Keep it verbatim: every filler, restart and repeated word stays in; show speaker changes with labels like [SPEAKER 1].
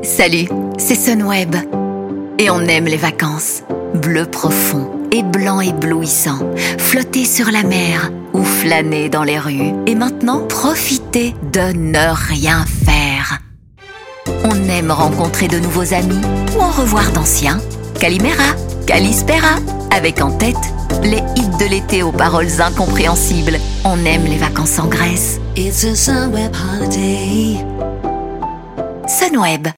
[SPEAKER 1] Salut, c'est Sunweb. Et on aime les vacances. Bleu profond et blanc éblouissant. Flotter sur la mer ou flâner dans les rues. Et maintenant, profiter de ne rien faire. On aime rencontrer de nouveaux amis ou en revoir d'anciens. Calimera, Calispera, avec en tête les hits de l'été aux paroles incompréhensibles. On aime les vacances en Grèce.
[SPEAKER 2] It's a Sunweb holiday.
[SPEAKER 1] Sunweb.